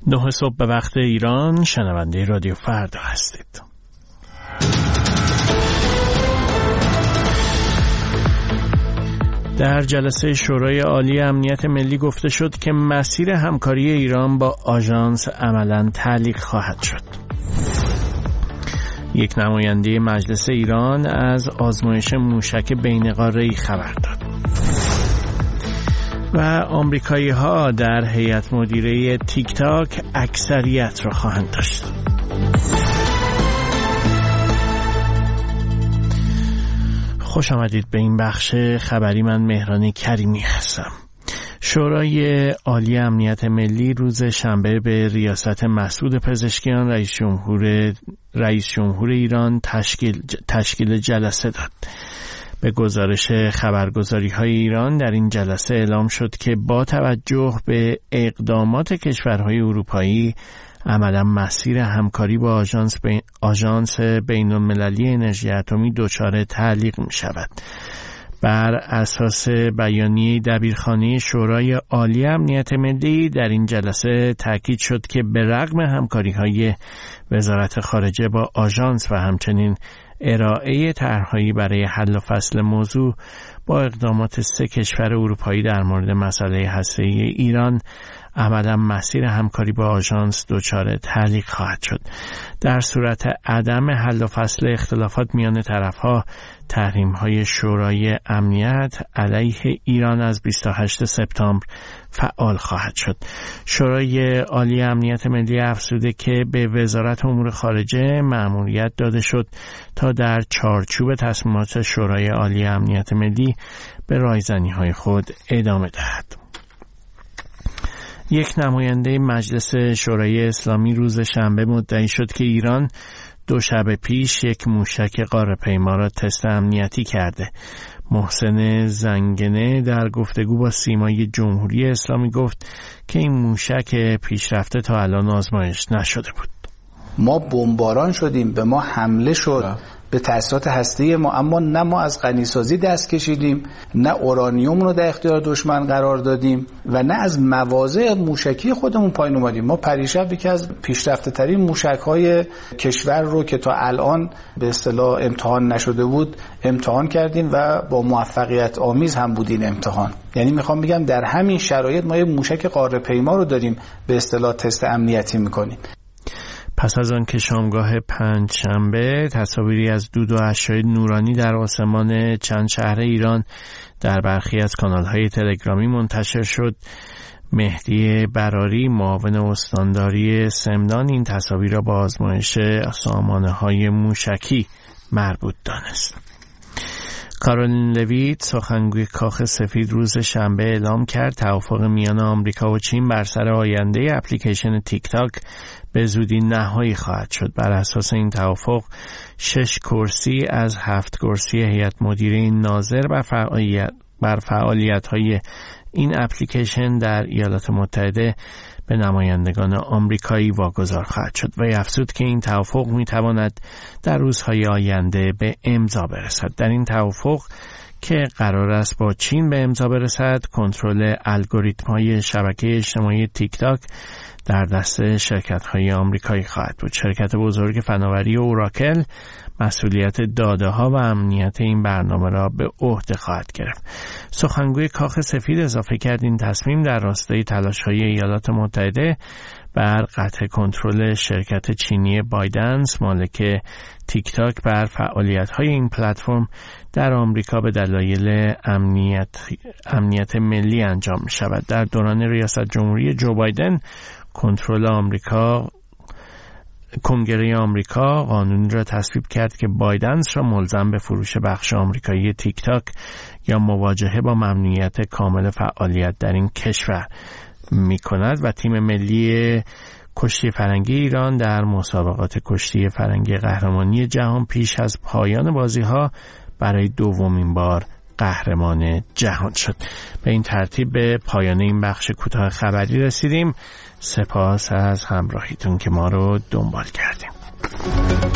9 صبح به وقت ایران، شنونده رادیو فردا هستید. در جلسه شورای عالی امنیت ملی گفته شد که مسیر همکاری ایران با آژانس عملاً تعلیق خواهد شد. یک نماینده مجلس ایران از آزمایش موشک بین‌قاره‌ای خبر داد. و آمریکایی‌ها در هیئت مدیره تیک تاک اکثریت را خواهند داشت. خوش آمدید به این بخش خبری. من مهران کریمی هستم. شورای عالی امنیت ملی روز شنبه به ریاست مسعود پزشکیان رئیس جمهور ایران تشکیل جلسه داد. به گزارش خبرگزاری‌های ایران در این جلسه اعلام شد که با توجه به اقدامات کشورهای اروپایی عملا مسیر همکاری با آژانس بین‌المللی انرژی اتمی دچار تعلیق می‌شود. بر اساس بیانیه دبیرخانه شورای عالی امنیت ملی در این جلسه تاکید شد که به رغم همکاری‌های وزارت خارجه با آژانس و همچنین ارائه طرح‌هایی برای حل و فصل موضوع با اقدامات 3 کشور اروپایی در مورد مسئله هسته‌ای ایران، عملا مسیر همکاری با آژانس دچار تعلیق خواهد شد. در صورت عدم حل و فصل اختلافات میان طرف‌ها، تحریم‌های شورای امنیت علیه ایران از 28 سپتامبر فعال خواهد شد. شورای عالی امنیت ملی افزوده که به وزارت امور خارجه مأموریت داده شد تا در چارچوب تصمیمات شورای عالی امنیت ملی به رایزنی‌های خود ادامه دهد. یک نماینده مجلس شورای اسلامی روز شنبه مدعی شد که ایران 2 شب پیش یک موشک قاره‌پیما را تست امنیتی کرده. محسن زنگنه در گفتگو با سیمای جمهوری اسلامی گفت که این موشک پیشرفته تا الان آزمایش نشده بود. ما بمباران شدیم، به ما حمله شد به تأسیسات هسته‌ای ما، اما نه ما از غنیسازی دست کشیدیم، نه اورانیوم رو در اختیار دشمن قرار دادیم و نه از مواضع موشکی خودمون پایین اومدیم. ما پریشب یکی از پیشرفته ترین موشک‌های کشور رو که تا الان به اصطلاح امتحان نشده بود امتحان کردیم و با موفقیت آمیز هم بود این امتحان. یعنی میخوام بگم در همین شرایط ما یه موشک قاره‌پیما رو داریم به اصطلاح تست امنیتی میکنیم. پس از آن که شامگاه پنجشنبه تصاویری از دود و اشعه‌های نورانی در آسمان چند شهر ایران در برخی از کانال‌های تلگرامی منتشر شد، مهدی براری معاون استانداری سمنان این تصاویر را با آزمایش سامانه‌های موشکی مربوط دانست. کارولین لویت سخنگوی کاخ سفید روز شنبه اعلام کرد توافق میان آمریکا و چین بر سر آینده اپلیکیشن تیک تاک به زودی نهایی خواهد شد. بر اساس این توافق 6 کرسی از 7 کرسی هیئت مدیره ناظر بر فعالیت‌های این اپلیکیشن در ایالات متحده به نمایندگان آمریکایی واگذار خواهد شد و افزود که این توافق می‌تواند در روزهای آینده به امضا برسد. در این توافق که قرار است با چین به امضا برسد، کنترل الگوریتم‌های شبکه اجتماعی تیک تاک در دست شرکت‌های آمریکایی خواهد بود. شرکت بزرگ فناوری اوراکل مسئولیت داده‌ها و امنیت این برنامه را به عهده خواهد گرفت. سخنگوی کاخ سفید اضافه کرد این تصمیم در راستای تلاش‌های ایالات متحده بر قطع کنترل شرکت چینی بایدنس مالک تیک تاک بر فعالیت‌های این پلتفرم در آمریکا به دلایل امنیت ملی انجام می‌شود. در دوران ریاست جمهوری جو بایدن کنگره آمریکا قانونی را تصویب کرد که بایدنس را ملزم به فروش بخش آمریکایی تیک تاک یا مواجهه با ممنوعیت کامل فعالیت در این کشور می‌کند و تیم ملی کشتی فرنگی ایران در مسابقات کشتی فرنگی قهرمانی جهان پیش از پایان بازی‌ها برای دومین بار قهرمان جهان شد. به این ترتیب به پایان این بخش کوتاه خبری رسیدیم. سپاس از همراهیتون که ما رو دنبال کردیم.